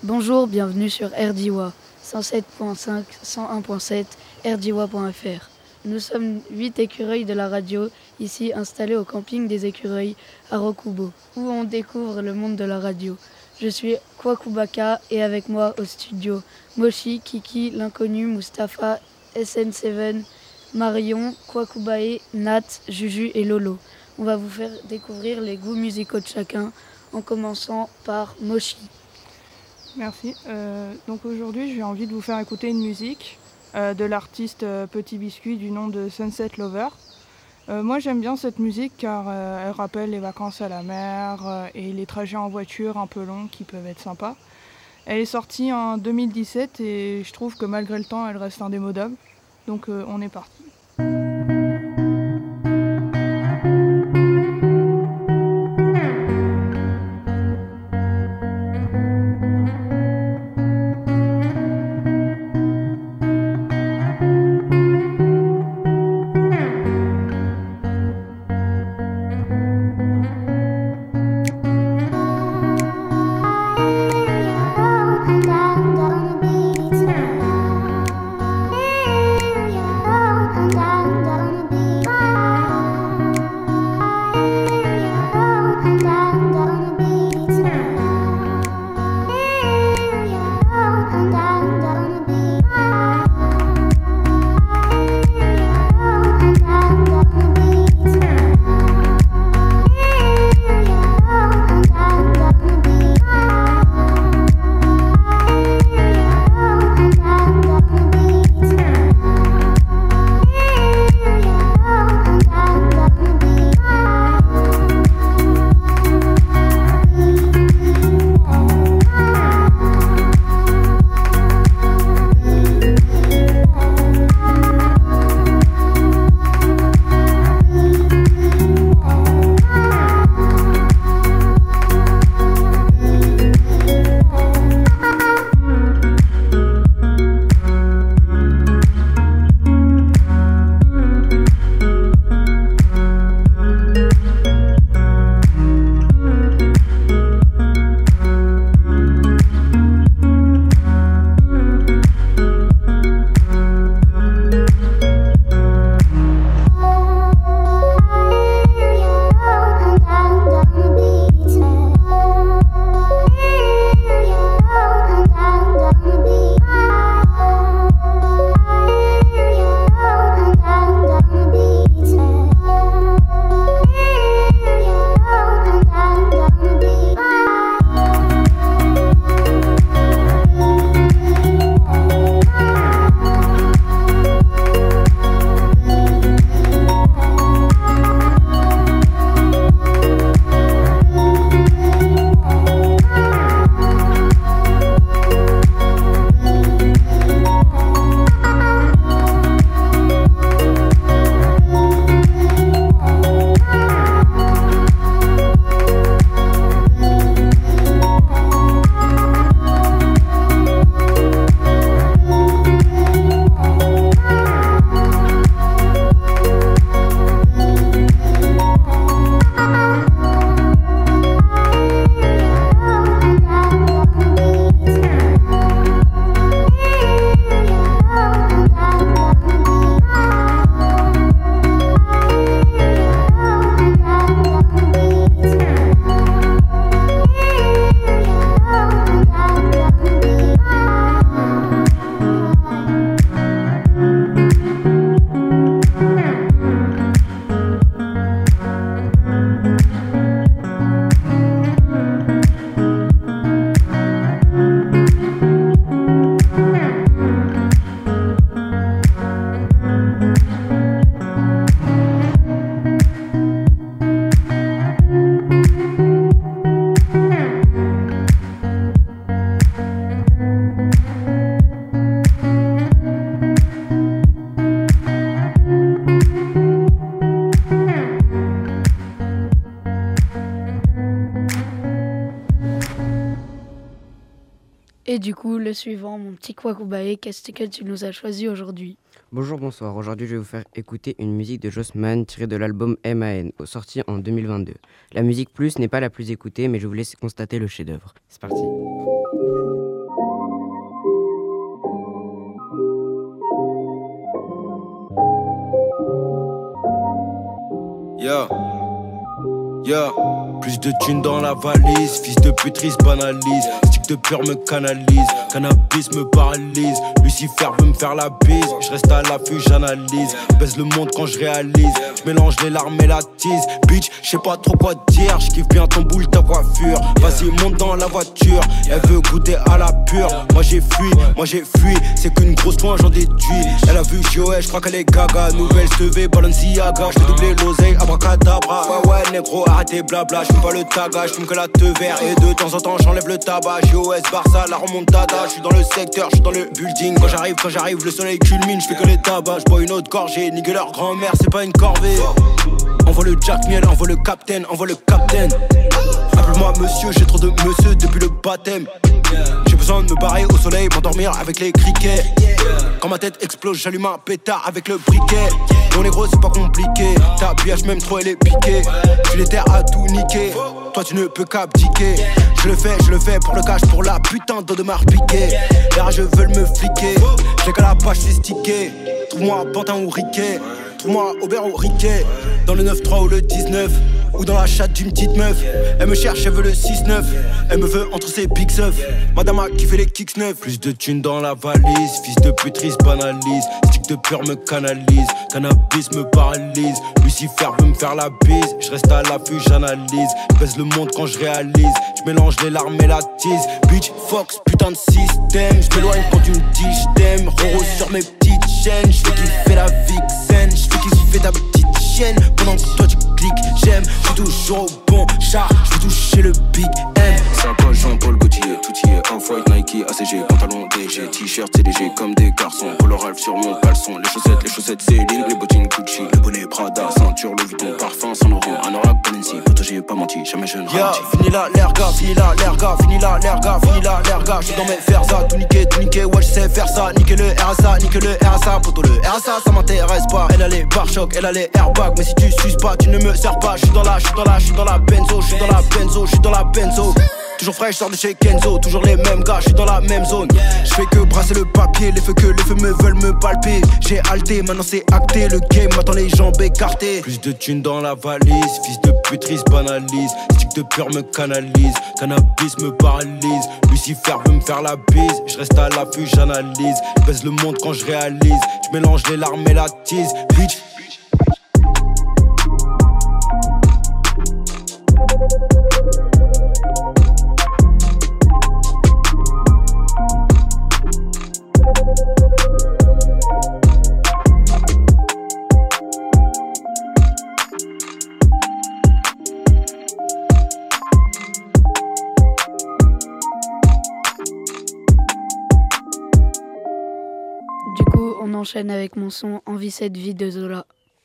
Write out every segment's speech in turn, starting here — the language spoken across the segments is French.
Bonjour, bienvenue sur RDIWA 107.5, 101.7, rdiwa.fr. Nous sommes 8 écureuils de la radio, ici installés au camping des écureuils à Rokubo, où on découvre le monde de la radio. Je suis Kwakubaka et avec moi au studio, Moshi, Kiki, l'inconnu, Mustapha, SN7, Marion, Kwakubae, Nat, Juju et Lolo. On va vous faire découvrir les goûts musicaux de chacun, en commençant par Moshi. Merci. Donc aujourd'hui, j'ai envie de vous faire écouter une musique de l'artiste Petit Biscuit du nom de Sunset Lover. Moi, j'aime bien cette musique car elle rappelle les vacances à la mer et les trajets en voiture un peu longs qui peuvent être sympas. Elle est sortie en 2017 et je trouve que malgré le temps, elle reste indémodable. Donc on est parti. Et du coup, le suivant, mon petit Kwakubae, qu'est-ce que tu nous as choisi aujourd'hui? Bonjour, bonsoir. Aujourd'hui, je vais vous faire écouter une musique de Jossman tirée de l'album MAN, sorti en 2022. La musique plus n'est pas la plus écoutée, mais je vous laisse constater le chef-d'œuvre. C'est parti. Yeah. Yeah. Plus de thunes dans la valise, fils de putris banalise. Stick de peur me canalise, cannabis me paralyse. Lucifer veut me faire la bise, je reste à l'affût, j'analyse. Baise le monde quand je réalise, je mélange les larmes et la tease. Bitch, je sais pas trop quoi dire, je kiffe bien ton boule, ta coiffure. Vas-y, monte dans la voiture, elle veut goûter à la pure. Moi j'ai fui, c'est qu'une grosse loin, j'en déduis. Elle a vu Joël, je crois qu'elle est gaga. Nouvelle CV, Balenciaga, je fais doubler l'oseille, abracadabra. Ouais, négro, arrêtez blabla, j'fume pas le taga, j'fume que la te vert. Et de temps en temps, j'enlève le tabac. JOS, Barça, la remontada. J'suis dans le secteur, j'suis dans le building. Quand j'arrive, le soleil culmine, j'fais que les tabacs. J'bois une autre gorgée, nique leur grand-mère, c'est pas une corvée. Envoie le Jack Miel, envoie le captain. Appelle-moi monsieur, j'ai trop de monsieur depuis le baptême. J'ai besoin de me barrer au soleil, m'endormir avec les criquets. Quand ma tête explose, j'allume un pétard avec le briquet. Mon négro c'est pas compliqué, ta pH même trop elle est piquée. Tu les terres à tout niquer, toi tu ne peux qu'abdiquer. Je le fais pour le cash, pour la putain d'eau de mar piqué. Les rageux veulent me fliquer, j'ai qu'à la page c'est stické. Trouve-moi Pantin ou Riquet, trouve-moi Aubert ou Riquet. Dans le 9-3 ou le 19, ou dans la chatte d'une petite meuf. Elle me cherche, elle veut le 6-9. Elle me veut entre ses big seufs. Madame a kiffé les kicks neufs. Plus de thunes dans la valise, fils de putris banalise. Stick de peur me canalise, cannabis me paralyse. Lucifer veut me faire la bise, je reste à l'affût, j'analyse. Je baise le monde quand je réalise, je mélange les larmes et la tease. Bitch, Fox, putain de système. Je m'éloigne quand tu me dis je t'aime. Roro sur mes petites chaînes, je fais kiffer la vixen. Je fais kiffer ta petite chienne. Pendant que toi tu cliques, j'aime. Je suis toujours au bon char, je veux toucher le Big M. Sacoche Jean-Paul Gaultier, tout y est Off-White, Nike, ACG, pantalon DG, t-shirt CDG comme des garçons. Polo Ralph sur mon caleçon, les chaussettes Céline, les bottines Gucci, le bonnet Prada, ceinture Louis Vuitton, parfum Saint Laurent, un oracle Balenci, poto j'ai pas menti, jamais je ne ralentis. Yeah, fini là l'erga, fini là l'erga, je suis dans mes fers ça, tout niquer, ouais je sais faire ça, niquer le RSA, poto le RSA ça m'intéresse pas, elle a les pare-chocs, elle a les airbags, mais si tu suces pas, tu ne me sers pas, je suis dans la benzo, toujours frais, je sors de chez Kenzo, toujours les mêmes gars, je suis dans la même zone. Je fais que brasser le papier, les feux me veulent me palper. J'ai halté, maintenant c'est acté, le game m'attend les jambes écartées. Plus de thunes dans la valise, fils de putris banalise. Stick de peur me canalise, cannabis me paralyse. Lucifer veut me faire la bise, je reste à l'affût, j'analyse. Je baise le monde quand je réalise, je mélange les larmes et la tease. Bitch. Du coup, on enchaîne avec mon son Envie cette vie de Zola.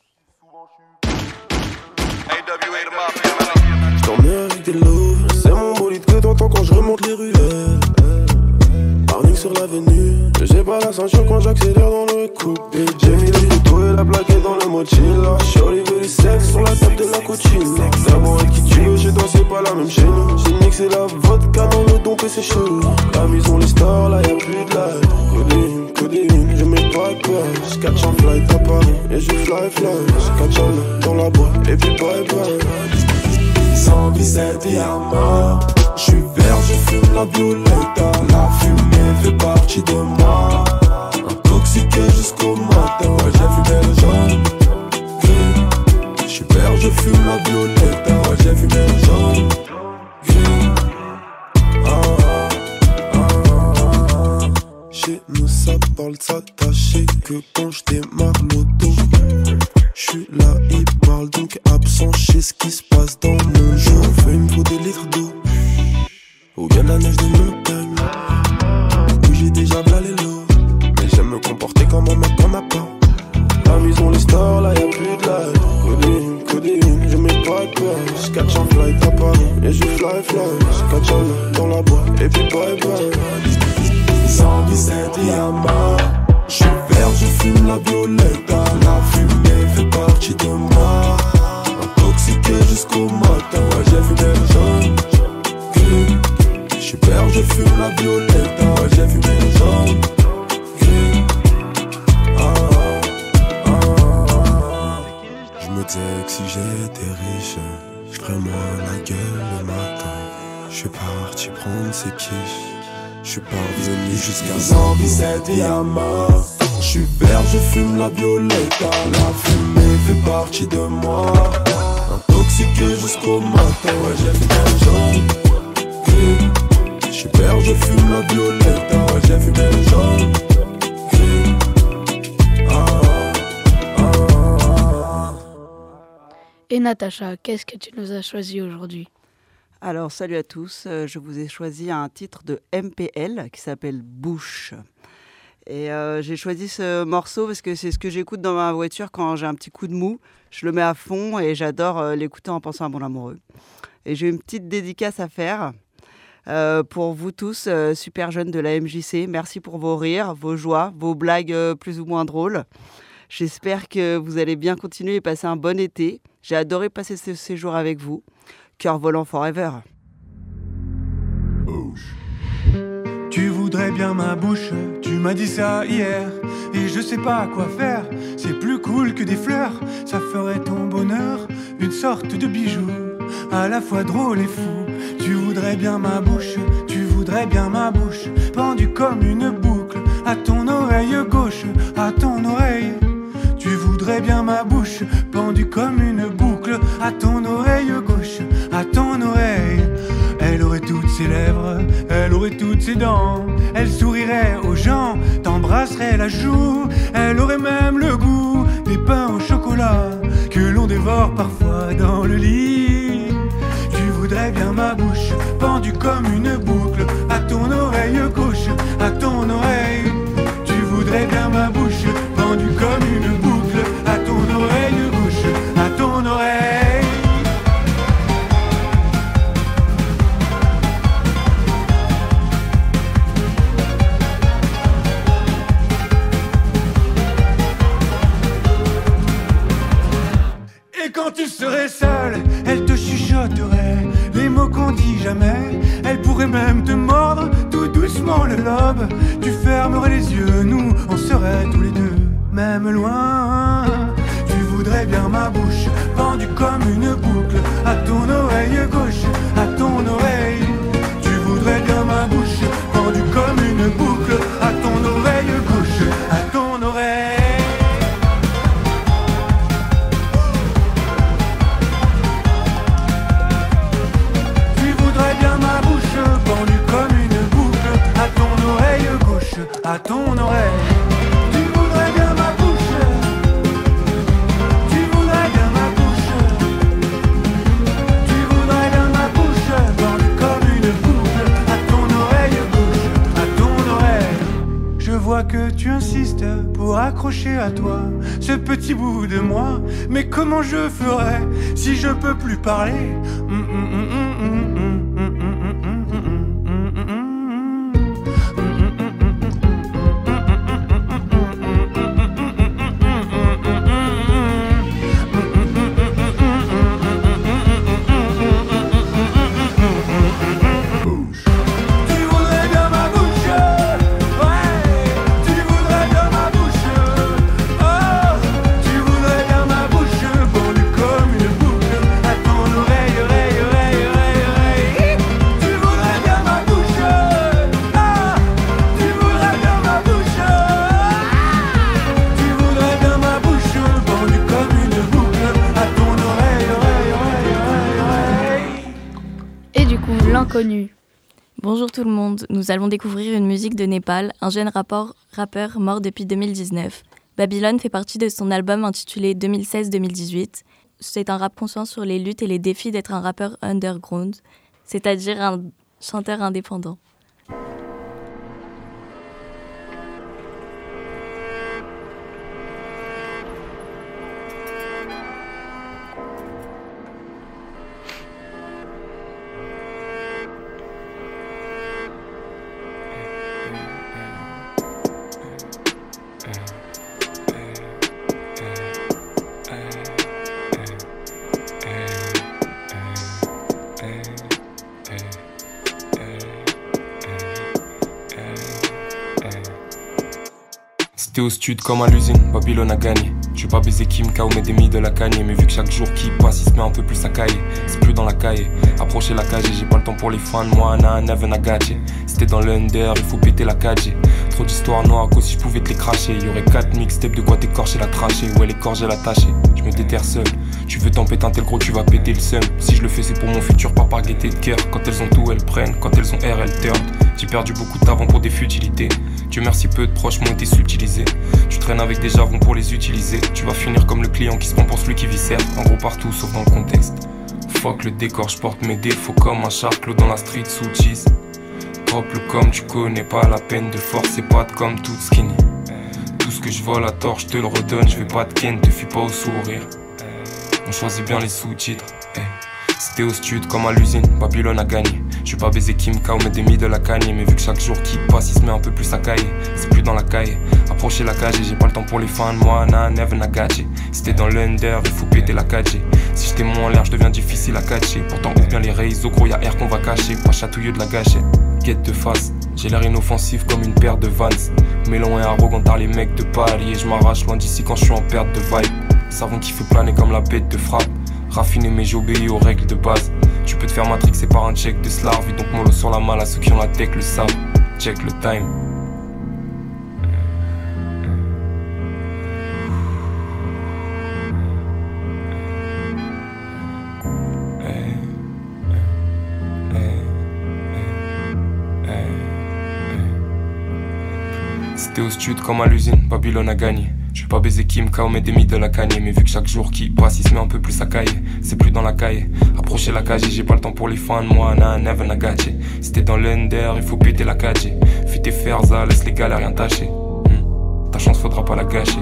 J't'emmène avec des loups, c'est mon bolide que t'entends quand je remonte les ruelles. Parking sur l'avenue, j'ai pas la ceinture quand j'accélère dans le coupé. J'ai mis le couteau et la plaquette dans le mochila. Shorty veut du sexe sur la table de la cochine. D'abord avec qui tu veux, chez toi c'est pas la même chez nous. J'ai mixé la vodka dans le dompe et c'est chelou. La maison les stars, là y'a plus de light. Codéine, je mets pas de peur. J'catch un flight à Paris et je fly. J'catch un main dans la boîte et puis bye. 117 et à mort. J'suis vert, je fume la violetta. La fumée fait partie de moi. Intoxiqué jusqu'au matin. Ouais, j'ai fumé le jaune. J'suis vert, je fume la violetta. Ouais, j'ai fumé le jaune. Chez nous ça parle de s'attacher que quand j'démarre l'auto. J'suis là, il parle donc absent, j'sais ce qui se passe dans mon jeu. Fais une faut des litres d'eau, ou bien la neige des montagnes. Oui j'ai déjà v'là les lots, mais j'aime me comporter comme un mec qu'on n'a pas. La maison les stars, là y'a plus de light. Codéine, je mets pas de peur. J'catch un flight à Paris et je fly. J'catch un main dans la boîte et puis bye. 117 et à mort. J'suis vert, je fume la violetta. La fumée fait partie de moi. Intoxiqué jusqu'au matin. Ouais, j'ai fumé le jaune. J'suis vert, je fume la violetta. Ouais, j'ai fumé le jaune. Je me disait que si j'étais riche, j'ferais moi la gueule le matin. J'suis parti prendre ses quiches, j'suis parvenu jusqu'à 117 Yamaha. J'suis vert, je fume la violette, la fumée fait partie de moi. Intoxiqué jusqu'au matin, ouais j'ai fumé le jaune. J'suis vert, je fume la violette, ouais j'ai fumé le jaune. Et Natacha, qu'est-ce que tu nous as choisi aujourd'hui ? Alors, salut à tous, je vous ai choisi un titre de MPL qui s'appelle Bouche. Et j'ai choisi ce morceau parce que c'est ce que j'écoute dans ma voiture quand j'ai un petit coup de mou. Je le mets à fond et j'adore l'écouter en pensant à mon amoureux. Et j'ai une petite dédicace à faire pour vous tous, super jeunes de la MJC. Merci pour vos rires, vos joies, vos blagues plus ou moins drôles. J'espère que vous allez bien continuer et passer un bon été. J'ai adoré passer ce séjour avec vous. Cœur volant forever. Tu voudrais bien ma bouche, tu m'as dit ça hier. Et je sais pas quoi faire, c'est plus cool que des fleurs. Ça ferait ton bonheur, une sorte de bijou, à la fois drôle et fou. Tu voudrais bien ma bouche, tu voudrais bien ma bouche, pendue comme une boucle, à ton oreille gauche, à ton oreille. Tu voudrais bien ma bouche, pendue comme une boucle, à ton oreille gauche, à ton oreille. Elle aurait toutes ses lèvres, elle aurait toutes ses dents. Elle sourirait aux gens, t'embrasserait la joue. Elle aurait même le goût des pains au chocolat que l'on dévore parfois dans le lit. Tu voudrais bien ma bouche, pendue comme une boucle, à ton oreille gauche, à ton oreille. Tu voudrais bien ma bouche, pendue comme une boucle, à ton oreille gauche, à ton oreille. Et quand tu serais seule, elle te chuchoterait les mots qu'on dit jamais. Elle pourrait même te mordre tout doucement le lobe. Tu fermerais les yeux, nous on serait tous les deux, même loin. Tu voudrais bien ma bouche, pendue comme une boucle, à ton oreille gauche, à ton oreille. Tu voudrais bien ma bouche, pendue comme une boucle, à ton oreille gauche, à ton oreille. Pendue comme une boucle, à ton oreille gauche, à ton oreille. Tu voudrais bien ma bouche, tu voudrais bien ma bouche, tu voudrais bien ma bouche, pendue comme une boucle, à ton oreille gauche, à ton oreille. Je vois que tu insistes pour accrocher à toi ce petit bout de moi. Mais comment je ferais si je peux plus parler? Connu. Bonjour tout le monde, nous allons découvrir une musique de Népal, un jeune rappeur mort depuis 2019. Babylone fait partie de son album intitulé 2016-2018. C'est un rap conscient sur les luttes et les défis d'être un rappeur underground, c'est-à-dire un chanteur indépendant. C'était au stud comme à l'usine, Babylone a gagné. Je vais pas baiser Kim K ou Medemi de la Kanye. Mais vu que chaque jour qui passe il se met un peu plus à cailler. C'est plus dans la caille, approcher la cage. J'ai pas le temps pour les fans, moi na never nagache. C'était dans l'under, il faut péter la 4G. Trop d'histoires noires, que si je pouvais te les cracher. Y'aurait 4 mixtapes de quoi t'écorcher la trachée. Ouais l'écorger la tâcher, je me déterre seul. Tu veux t'en péter un tel gros, tu vas péter le seum. Si je le fais c'est pour mon futur, pas par gaieté de cœur. Quand elles ont tout elles prennent, quand elles ont air elles turnent. J'ai perdu beaucoup de temps pour des futilités. Dieu merci peu de proches m'ont été subtilisés. Tu traînes avec des javons pour les utiliser. Tu vas finir comme le client qui se prend pour celui qui viscère. En gros partout sauf dans le contexte. Fuck le décor, je porte mes défauts comme un charclos dans la street sous cheese. Propre comme tu connais pas la peine de forcer pattes comme toute skinny. Tout ce que je vole à tort, je te le redonne, je vais pas te ken, te fuis pas au sourire. On choisit bien les sous-titres. C'était au stud comme à l'usine, Babylone a gagné. Je vais pas baiser Kim K ou Medemi de la Kanye. Mais vu que chaque jour qui passe il se met un peu plus à cailler. C'est plus dans la caille, approcher la cage. Et j'ai pas le temps pour les fans, moi na never nagache. C'était dans l'under, il faut péter la 4G. Si j'étais moins en l'air, je deviens difficile à catcher. Pourtant ouvre bien les réseaux, gros y'a air qu'on va cacher. Pas chatouilleux de la gâchette, guette de face. J'ai l'air inoffensif comme une paire de Vans. Mélan et arrogant par les mecs de Paris. Et je m'arrache loin d'ici quand je suis en perte de vibe. Savon qui fait planer comme la bête de frappe. Raffiné mais j'obéis aux règles de base. Tu peux te faire matrixer par un check de slave. Et donc mollo sur la malle à ceux qui ont la tech le savent. Check le time. C'était au stud comme à l'usine, Babylone a gagné. Je vais pas baiser Kim K ou Medemi de la Kanye. Mais vu que chaque jour qui passe il se met un peu plus à cailler. C'est plus dans la caille, approcher la cage. Et j'ai pas le temps pour les fans, moi na never nagache. C'était dans l'under, il faut péter la 4G. Fais tes ferza, laisse les gars rien tâcher. Ta chance faudra pas la gâcher.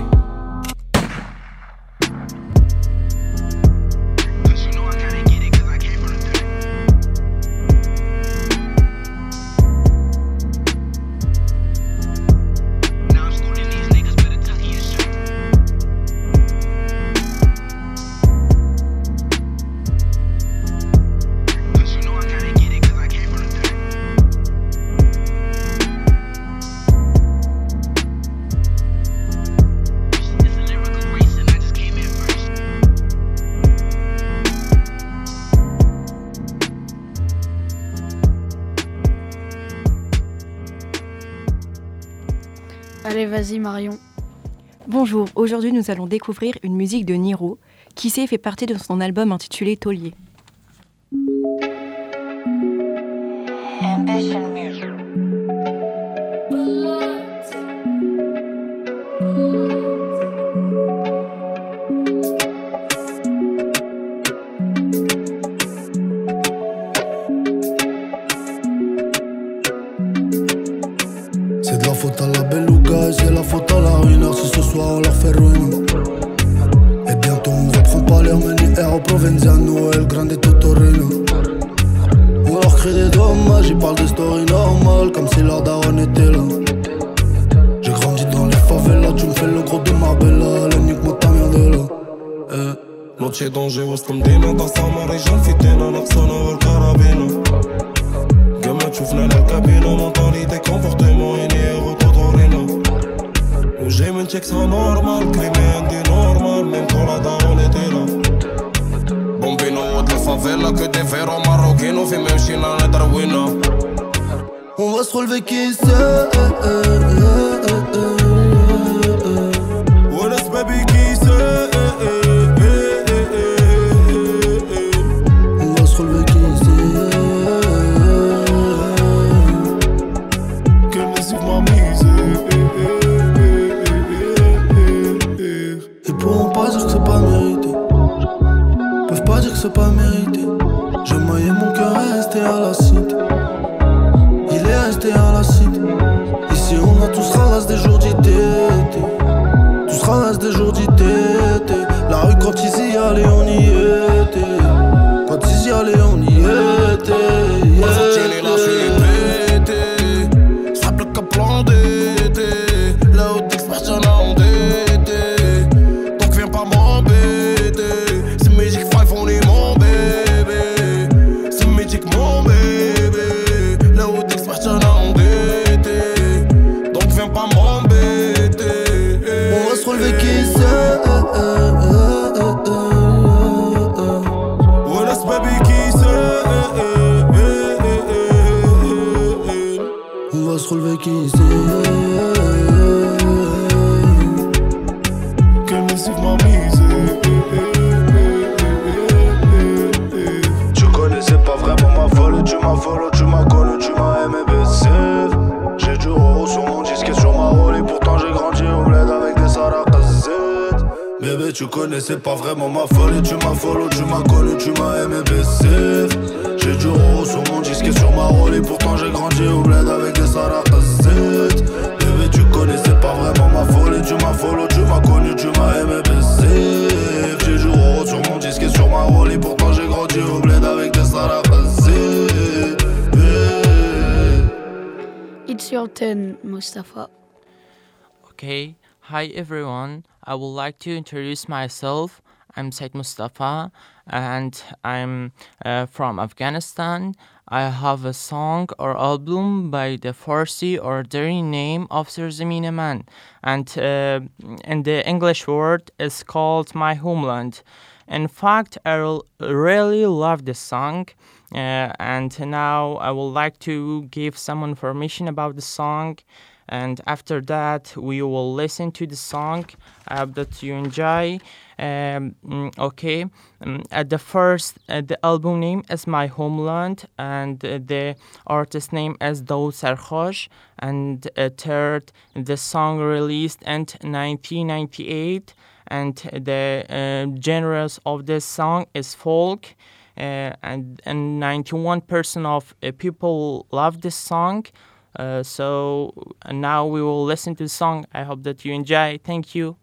Allez, vas-y Marion. Bonjour, aujourd'hui nous allons découvrir une musique de Niro, qui fait partie de son album intitulé Taulier. Ambition Music. C'est de la faute à la beluga et c'est la faute à la ruineur. Si ce soir on leur fait ruiner. Et bientôt on reprend pas l'air Meniero Provenziano et le Grande Totorino. On leur crée des dommages, ils parlent des stories normales comme si leur daron était là. J'ai grandi dans les favelas, tu me fais le gros de Marbella. La nuque moi ta merde est là. Noche dangereuse comme Dina, dans sa région fitina, Naxana ou Carabina. Gamin تشوفنا للكابينة mentalité comportement Niro Totorino. وجاي من تشيكسها نورمال كريمي عندي نورمال même quand la daronne était là. Bombino de la favela que des verros marocains في مشينا ندروينا. On va se relever qui c'est. What is baby qui c'est. On va se relever qui c'est. Quelle lessive m'a mise. Ils pourront pas dire que c'est pas mérité. Peuvent pas dire que c'est pas mérité. Je maillais mon cœur est resté à la cité. Il est resté à la cité. Ici on a tous ralasse des jours d'IT. Tous ralasse des jours d'IT. La rue quand ils y allaient on y était. Quand ils y allaient on y était. Là je suis pété. Simple que plan d'été. Là où t'experts y'en a endetté. Donc viens pas m'embêter. C'est Magic 5 on est mon bébé. C'est Magic mon bébé. Là où t'experts y'en a endetté. Donc viens pas m'embêter. On va se relever qui c'est. se relever qu'ici. Quelle musique m'a misé. Tu connaissais pas vraiment ma folie. Tu m'as follow, tu m'as connu, tu m'as aimé baisser. J'ai du roro sur mon disque et sur ma rôle. Et pourtant j'ai grandi au bled avec des sarakazettes. Bébé, tu connaissais pas vraiment ma folie. Tu m'as follow, tu m'as connu, tu m'as aimé baisser. J'ai du roro sur mon disque et sur ma rôle. Et pourtant j'ai grandi au bled avec des sarakazettes. Bébé, tu connaissais pas vraiment ma folie. Tu m'as follow, tu m'as connu, tu m'as aimé baisser. J'ai du roro sur mon disque et sur ma rôle. Et pourtant j'ai grandi au bled avec des sarakazettes. It's your turn, Mustafa. Okay, hi everyone. I would like to introduce myself. I'm Said Mustafa and I'm from Afghanistan. I have a song or album by the Farsi or Dari name of Serzamin Man, and the English word is called My Homeland. In fact, I really love this song, and now I would like to give some information about the song, and after that we will listen to the song. I hope that you enjoy. Okay, at the first, the album name is My Homeland, and the artist name is Daoud Sarkhosh, and third, the song released in 1998, and the genres of this song is folk, and 91% of people love this song. So now we will listen to the song. I hope that you enjoy. Thank you.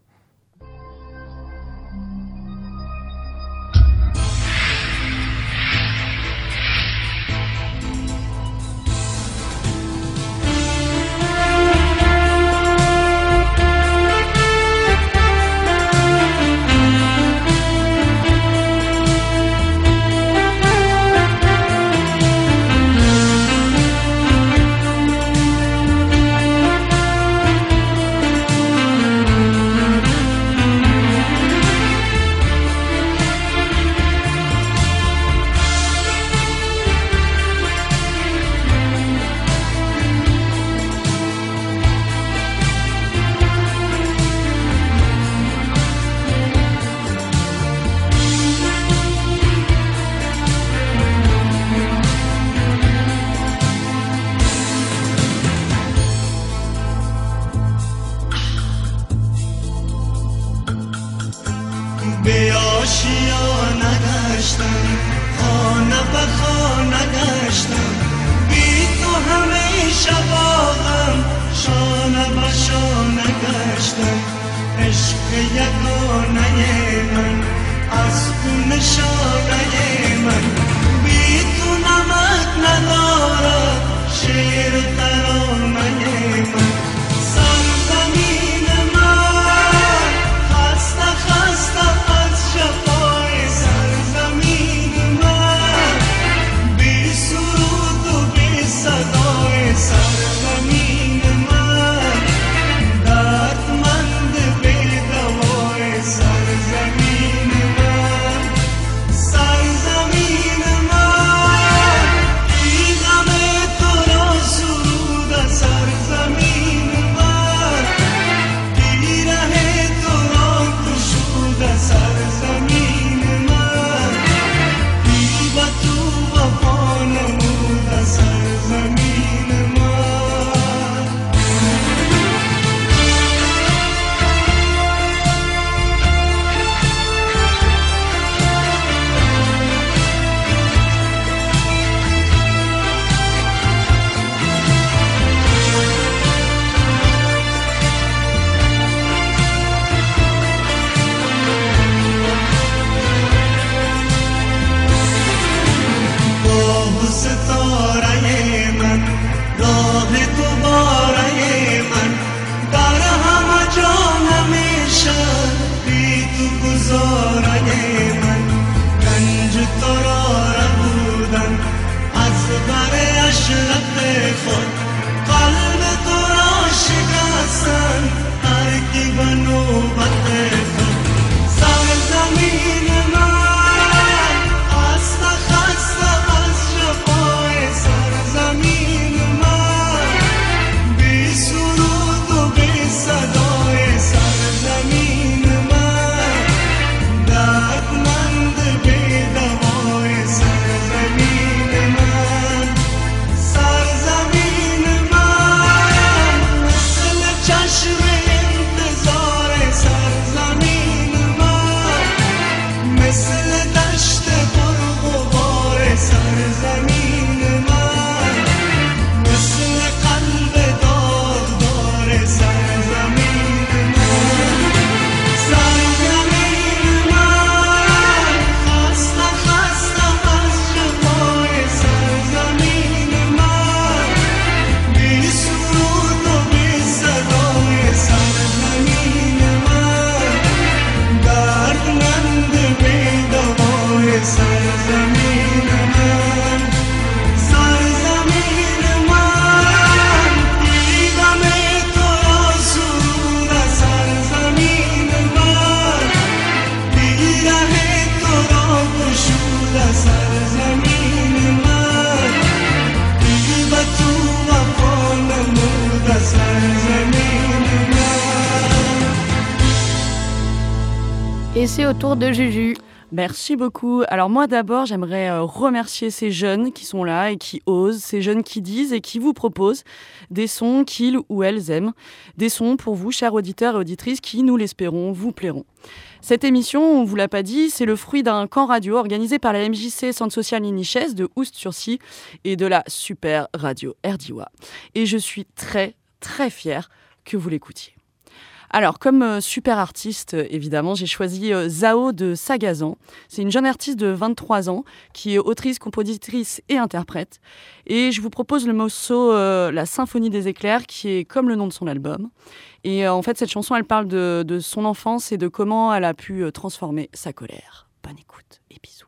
Et c'est au tour de Juju. Merci beaucoup. Alors moi d'abord, j'aimerais remercier ces jeunes qui sont là et qui osent, ces jeunes qui disent et qui vous proposent des sons qu'ils ou elles aiment, des sons pour vous, chers auditeurs et auditrices, qui, nous l'espérons, vous plairont. Cette émission, on ne vous l'a pas dit, c'est le fruit d'un camp radio organisé par la MJC Centre Social Nichès de Oust-sur-Scie et de la super radio RDIWA. Et je suis très, très fière que vous l'écoutiez. Alors, comme super artiste, évidemment, j'ai choisi Zao de Sagazan. C'est une jeune artiste de 23 ans qui est autrice, compositrice et interprète. Et je vous propose le morceau La Symphonie des éclairs, qui est comme le nom de son album. Et en fait, cette chanson, elle parle de son enfance et de comment elle a pu transformer sa colère. Bonne écoute et bisous.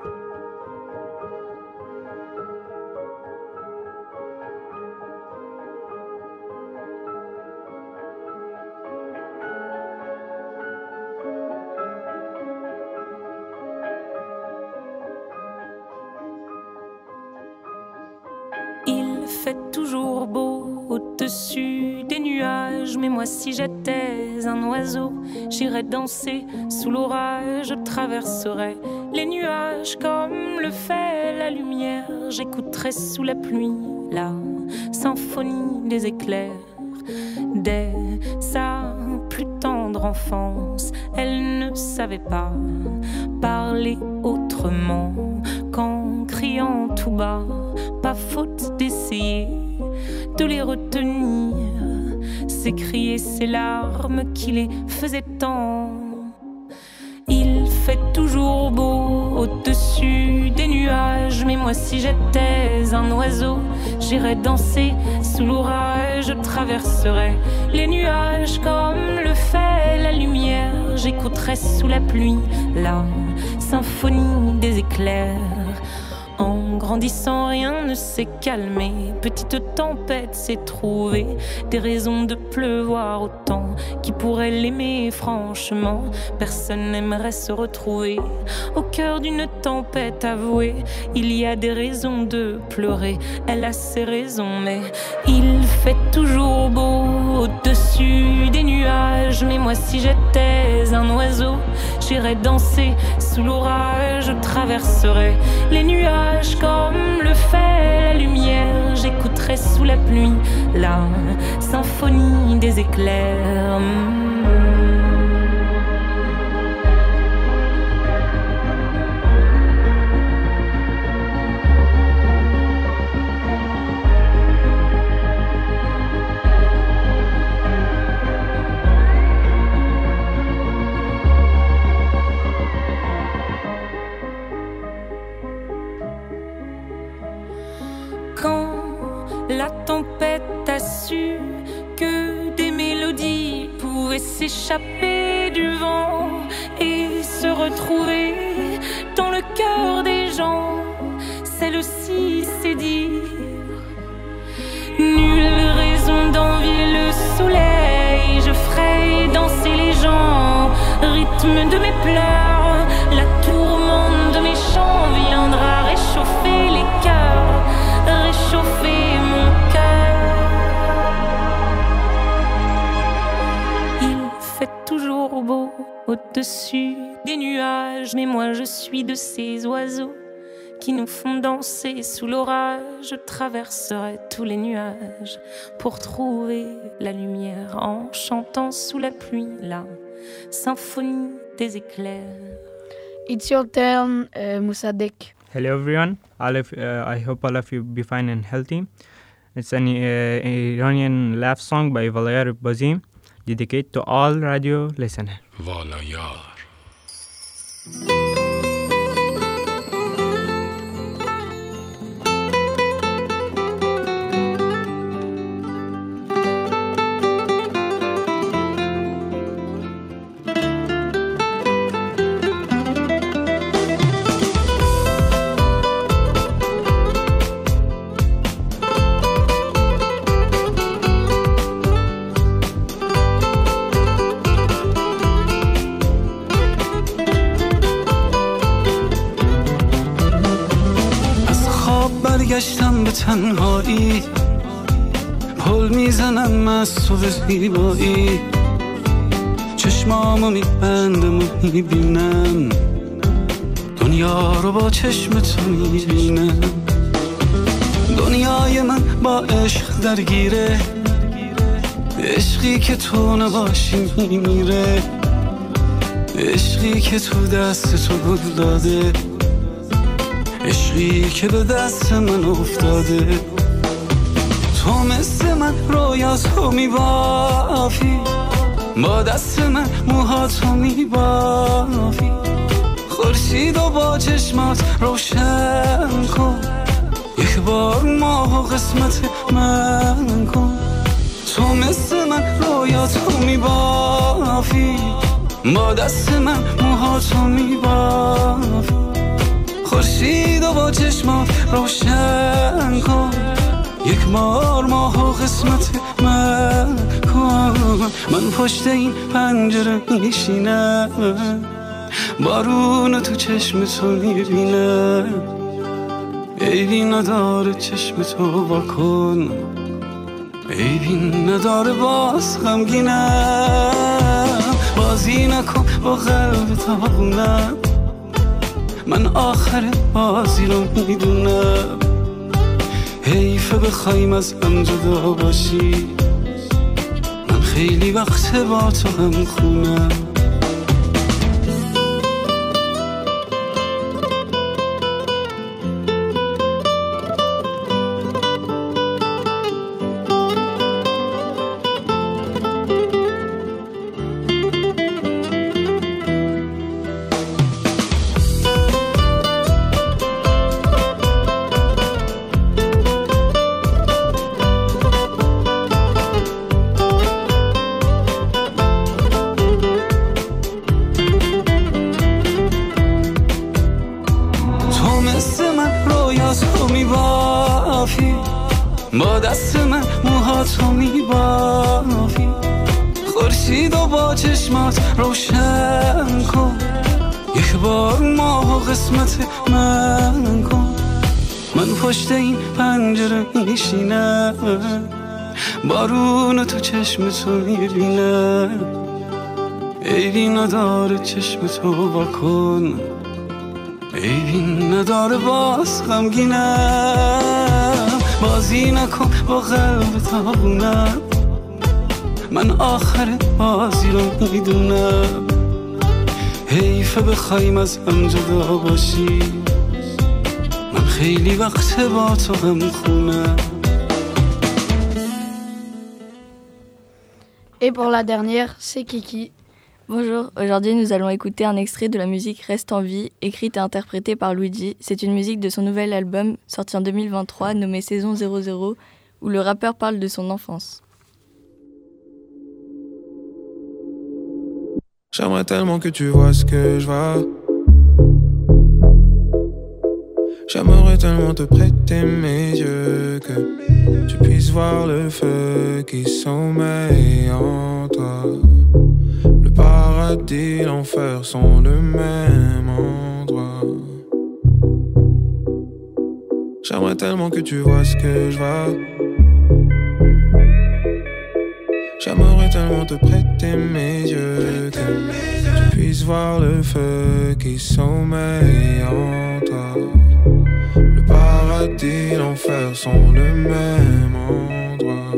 Fait toujours beau au-dessus des nuages, mais moi si j'étais un oiseau, j'irais danser sous l'orage, je traverserais les nuages comme le fait la lumière, j'écouterais sous la pluie la symphonie des éclairs. Dès sa plus tendre enfance, elle ne savait pas parler autrement qu'en criant tout bas. Pas faute d'essayer de les retenir, s'écrier ces larmes qui les faisaient tant. Il fait toujours beau au-dessus des nuages, mais moi si j'étais un oiseau, j'irais danser sous l'orage, je traverserais les nuages comme le fait la lumière, j'écouterais sous la pluie la symphonie des éclairs. En grandissant, rien ne s'est calmé. Petite tempête s'est trouvée, des raisons de pleuvoir autant. Qui pourrait l'aimer franchement? Personne n'aimerait se retrouver au cœur d'une tempête avouée. Il y a des raisons de pleurer, elle a ses raisons, mais il fait toujours beau au-dessus des nuages. Mais moi si j'étais un oiseau, j'irais danser sous l'orage, je traverserais les nuages comme le fait la lumière, j'écouterai sous la pluie la symphonie des éclairs. La tempête a su que des mélodies pouvaient s'échapper du vent et se retrouver dans le cœur des gens. Celle-ci c'est dire nulle raison d'envier le soleil. Je ferai danser les gens, rythme de mes pleurs. La tourmente de mes chants viendra réchauffer les cœurs, réchauffer mon cœur. Il fait toujours beau au-dessus des nuages, mais moi je suis de ces oiseaux qui nous font danser sous l'orage. Je traverserai tous les nuages pour trouver la lumière en chantant sous la pluie la symphonie des éclairs. It's your turn, Moussadek. Hello everyone, I hope all of you be fine and healthy. It's an Iranian laugh song by Valayar Bazim, dedicated to all radio listeners. Valayar. برگشتم به تنهایی، پل میزنم از تو به زیبایی. چشمامو میبندم و میبینم دنیا رو با چشم تو میبینم دنیای من با عشق درگیره عشقی که تو نباشی میمیره عشقی که تو دست تو گل داده عشقی که به دست من افتاده تو مثل من رویاتو میبافی با دست من موهاتو میبافی خورشید و با چشمات روشن کن یک بار ماه و قسمت من کن تو مثل من رویاتو میبافی با دست من موهاتو میبافی خورشید و با چشمات روشن کن یک بار ماه و قسمت من کن من پشت این پنجره میشینم بارون تو چشم تو میبینم عیبی نداره چشم تو واکن عیبی نداره باز غمگینم بازی نکن با قلب تاغونم من آخر بازی رو میدونم حیفه بخوایم از هم جدا باشی من خیلی وقت با تو هم خونم با دست من موهاتو میبافی خورشید و با چشمات روشن کن یک بار ماه و قسمت من کن من پشت این پنجره میشینم بارون تو چشم تو میبینم عیبی نداره چشم تو واکن عیبی نداره باز غمگینم بازی نکن با قلب تاغونم من آخر بازی رو میدونم حیفه بخوایم از هم جدا باشی من خیلی وقت با تو هم خونم. Et pour la dernière, c'est Kiki. Bonjour, aujourd'hui nous allons écouter un extrait de la musique Reste en vie, écrite et interprétée par Luigi. C'est une musique de son nouvel album, sorti en 2023, nommé Saison 00, où le rappeur parle de son enfance. J'aimerais tellement que tu vois ce que je vois. J'aimerais tellement te prêter mes yeux, que tu puisses voir le feu qui sommeille en toi. Le paradis, l'enfer sont le même endroit. J'aimerais tellement que tu vois ce que je vois. J'aimerais tellement te prêter mes yeux, que tu puisses voir le feu qui sommeille en toi. Le paradis, l'enfer sont le même endroit.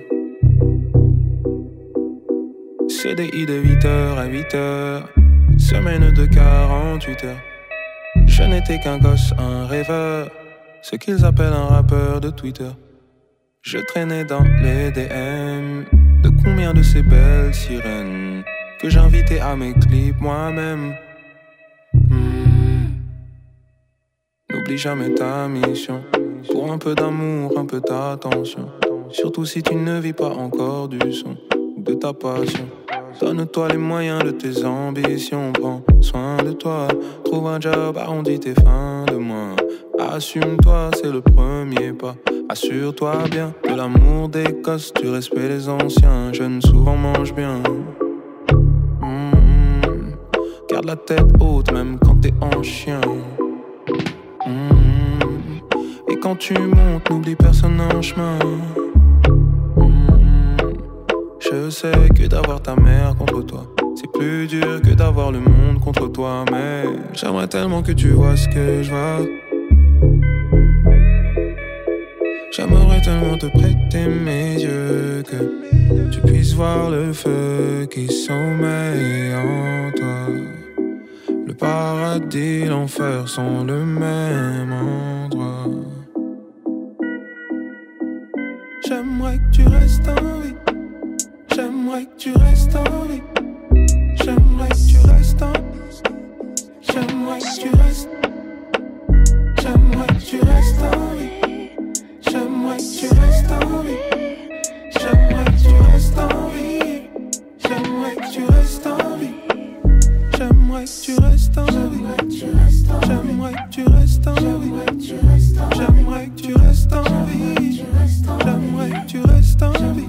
CDI de 8h à 8h, semaine de 48 heures. Je n'étais qu'un gosse, un rêveur, ce qu'ils appellent un rappeur de Twitter. Je traînais dans les DM de combien de ces belles sirènes que j'invitais à mes clips moi-même. N'oublie jamais ta mission, pour un peu d'amour, un peu d'attention. Surtout si tu ne vis pas encore du son ou de ta passion. Donne-toi les moyens de tes ambitions, prends soin de toi. Trouve un job, arrondis tes fins de mois. Assume-toi, c'est le premier pas. Assure-toi bien de l'amour des gosses, du respect des anciens. Jeunes souvent mangent bien. Garde la tête haute même quand t'es en chien. Et quand tu montes, n'oublie personne en chemin. Je sais que d'avoir ta mère contre toi, c'est C'est plus dur que d'avoir le monde contre toi, mais j'aimerais tellement que tu vois ce que je vois. J'aimerais tellement te prêter mes yeux, que tu puisses voir le feu qui sommeille en toi. Le paradis, l'enfer sont le même endroit. J'aimerais que tu restes en vie. J'aimerais que tu restes en vie. J'aimerais que tu restes en vie. J'aimerais que tu restes. J'aimerais que tu restes en vie. J'aimerais que tu restes en vie. J'aimerais que tu restes en vie. J'aimerais que tu restes en vie. J'aimerais que tu restes en vie. J'aimerais que tu restes en vie. J'aimerais que tu restes en vie. J'aimerais que tu restes en vie.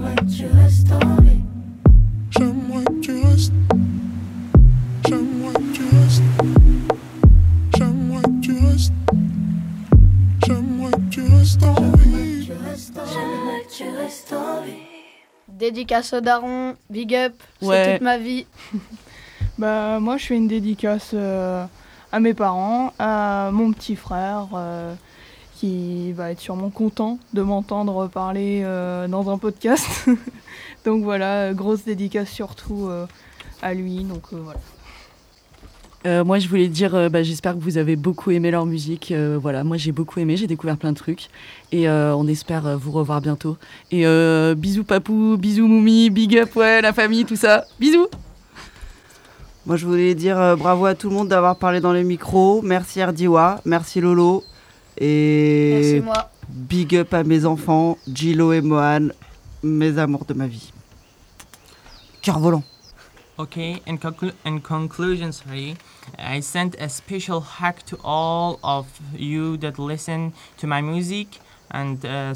J'aimerais que tu restes. J'aimerais que tu restes. J'aimerais que tu restes. J'aimerais que tu restes en vie. J'aimerais que tu restes en vie. Dédicace au daron, big up, Ouais. c'est toute ma vie. Bah, moi, je fais une dédicace à mes parents, à mon petit frère, qui va être sûrement content de m'entendre parler dans un podcast. Donc voilà, grosse dédicace surtout à lui. Donc voilà. Moi, je voulais dire, j'espère que vous avez beaucoup aimé leur musique. Voilà, moi, j'ai beaucoup aimé, j'ai découvert plein de trucs. Et on espère vous revoir bientôt. Et bisous papou, bisous moumi, big up, ouais, la famille, tout ça. Bisous. Moi, je voulais dire bravo à tout le monde d'avoir parlé dans les micros. Merci Erdiwa, merci Lolo. Et Merci moi. big up à mes enfants, Gilo et Mohan, mes amours de ma vie. Cœur volant. Okay, in conclusion, I sent a special hug to all of you that listen to my music, and a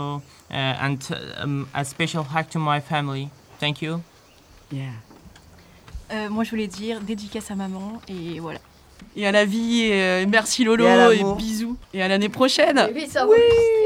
special hug to my family. Thank you. Yeah. Moi, je voulais dire dédicace à maman et voilà. Et à la vie, et merci Lolo, Et à et l'amour. bisous. Et à l'année prochaine. Oui, ça oui.